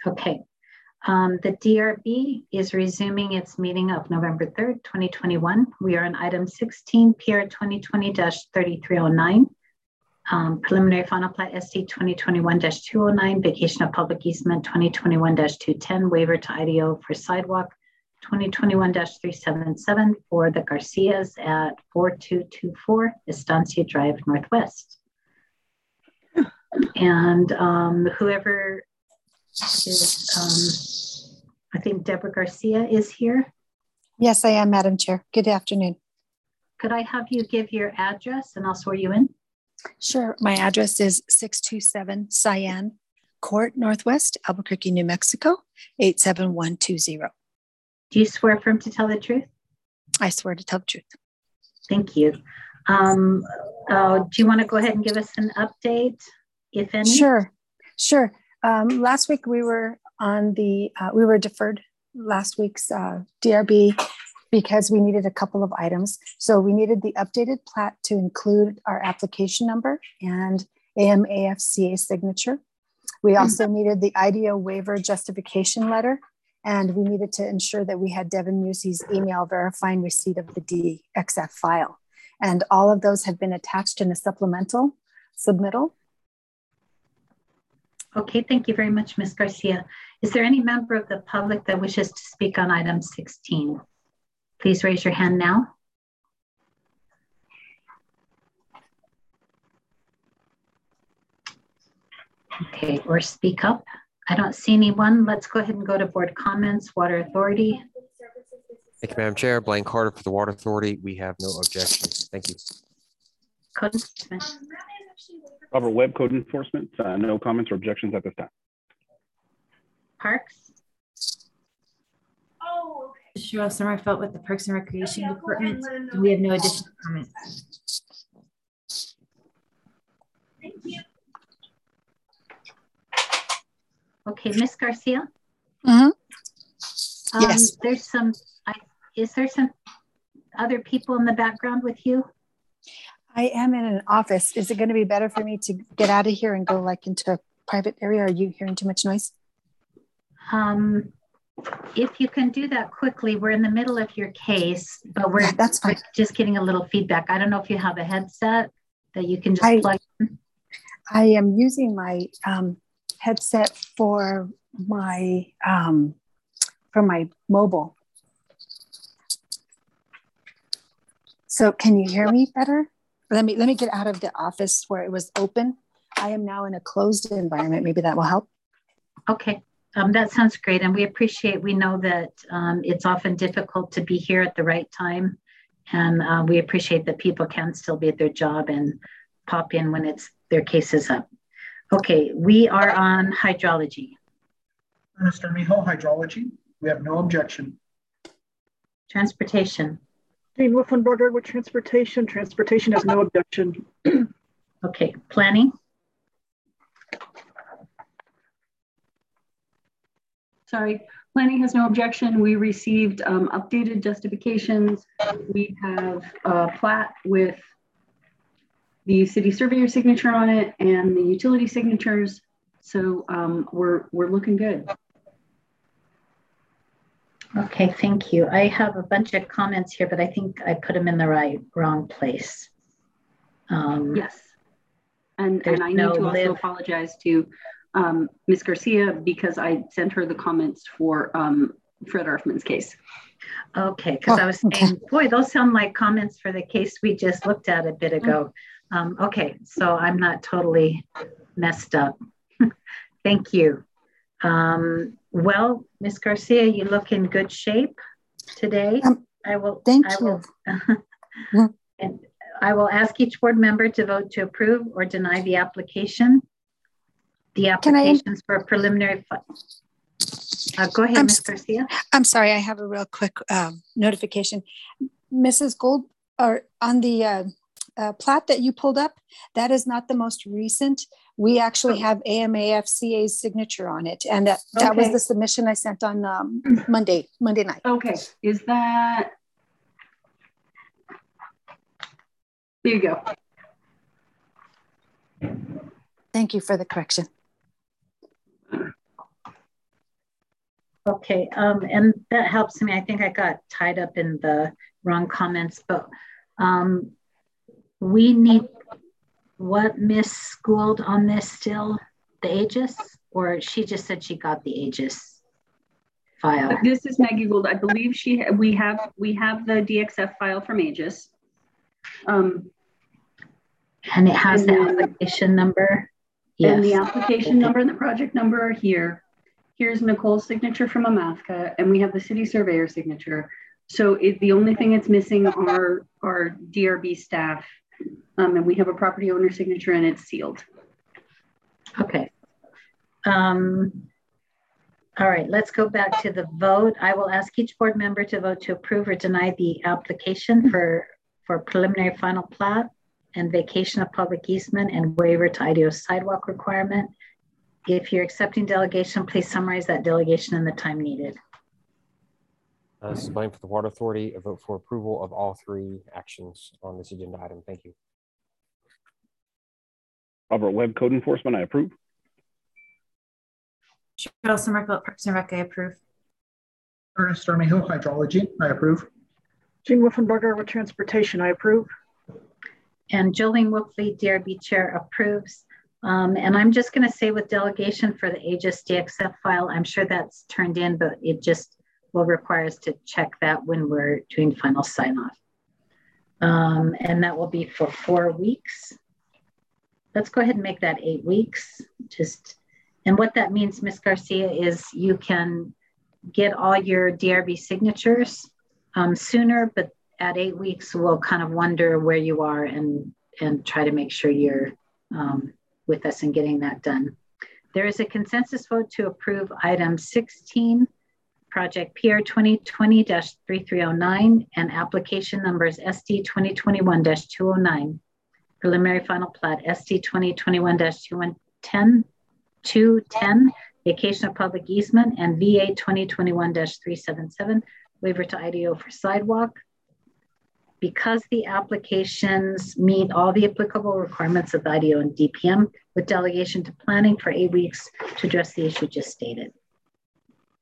Okay. The DRB is resuming its meeting of November 3rd, 2021. We are on item 16, PR 2020-3309. Preliminary final plat SD 2021-209, vacation of public easement 2021-210, waiver to IDO for sidewalk 2021-377 for the Garcias at 4224 Estancia Drive Northwest. And whoever is, I think Deborah Garcia is here. Yes, I am, Madam Chair. Good afternoon. Could I have you give your address and I'll swear you in? Sure. My address is 627 Cyan Court Northwest, Albuquerque, New Mexico, 87120. Do you swear firm to tell the truth? I swear to tell the truth. Thank you. Do you want to go ahead and give us an update, if any? Sure. Last week we were on the, we were deferred last week's DRB because we needed a couple of items. So we needed the updated plat to include our application number and AMAFCA signature. We also needed the IDO waiver justification letter, and we needed to ensure that we had Devin Musey's email verifying receipt of the DXF file. And all of those have been attached in a supplemental submittal. Okay, thank you very much, Ms. Garcia. Is there any member of the public that wishes to speak on item 16? Please raise your hand now. Okay, or speak up. I don't see anyone. Let's go ahead and go to board comments. Water Authority. Thank you, Madam Chair. Blaine Carter for the Water Authority. We have no objections. Thank you. Code Enforcement. Robert Webb, Code Enforcement. No comments or objections at this time. Parks. Cheryl Sommerfeld with the Parks and Recreation Department. We have no additional comments. Thank you. Okay, Ms. Garcia. Yes. There's some. Is there some other people in the background with you? I am in an office. Is it going to be better for me to get out of here and go like into a private area? Are you hearing too much noise? If you can do that quickly, we're in the middle of your case, but we're, that's fine. We're just getting a little feedback. I don't know if you have a headset that you can just plug in. I am using my headset for my mobile. So can you hear me better? Let me get out of the office where it was open. I am now in a closed environment. Maybe that will help. Okay. That sounds great. And we know that it's often difficult to be here at the right time. And we appreciate that people can still be at their job and pop in when their case is up. Okay, we are on hydrology. Mr. Mijo, hydrology. We have no objection. Transportation. Dean Wolfenberger with Transportation. Transportation has no objection. Okay, planning. Sorry, planning has no objection. We received updated justifications. We have a plat with the city surveyor signature on it and the utility signatures. So we're looking good. Okay, thank you. I have a bunch of comments here, but I think I put them in the wrong place. Yes, and I need to also apologize to Ms. Garcia because I sent her the comments for Fred Arfman's case. Okay, because I was saying, boy, those sound like comments for the case we just looked at a bit ago. Okay, so I'm not totally messed up. Thank you. Well, Ms. Garcia, you look in good shape today. Thank you. And I will ask each board member to vote to approve or deny the application. The applications for a preliminary. Go ahead, Ms. Garcia. I'm sorry, I have a real quick notification. Mrs. Gold, or on the plat that you pulled up, that is not the most recent. We actually have AMAFCA's signature on it. And that was the submission I sent on Monday night. Okay, is that, there you go. Thank you for the correction. Okay, and that helps me. I think I got tied up in the wrong comments, but we need what Miss Gould on this still, the Aegis, or she just said she got the Aegis file? This is Maggie Gould. I believe we have the DXF file from Aegis. And it has the application number. Yes. And the application number and the project number are here. Here's Nicole's signature from Amathka, and we have the city surveyor signature. So the only thing that's missing are our DRB staff, and we have a property owner signature and it's sealed. Okay. All right, let's go back to the vote. I will ask each board member to vote to approve or deny the application for preliminary final plat and vacation of public easement and waiver to IDO sidewalk requirement. If you're accepting delegation, please summarize that delegation and the time needed. This is Blaine for the Water Authority. A vote for approval of all 3 actions on this agenda item. Thank you. Robert Webb, Code Enforcement, I approve. Cheryl Somerville, Parks and Rec, I approve. Ernest Armijo, Hydrology, I approve. Jean Wolfenberger with Transportation, I approve. And Jolene Wolfley, DRB Chair, approves. And I'm just going to say with delegation for the Aegis DXF file, I'm sure that's turned in, but it just will require us to check that when we're doing final sign off. And that will be for 4 weeks. Let's go ahead and make that 8 weeks. And what that means, Ms. Garcia, is you can get all your DRB signatures sooner, but at 8 weeks, we'll kind of wonder where you are and try to make sure you're with us in getting that done. There is a consensus vote to approve item 16, project PR 2020-3309 and application numbers SD 2021-209, preliminary final plat SD 2021-210, vacation of public easement, and VA 2021-377, waiver to IDO for sidewalk. Because the applications meet all the applicable requirements of IDO and DPM, with delegation to planning for 8 weeks to address the issue just stated.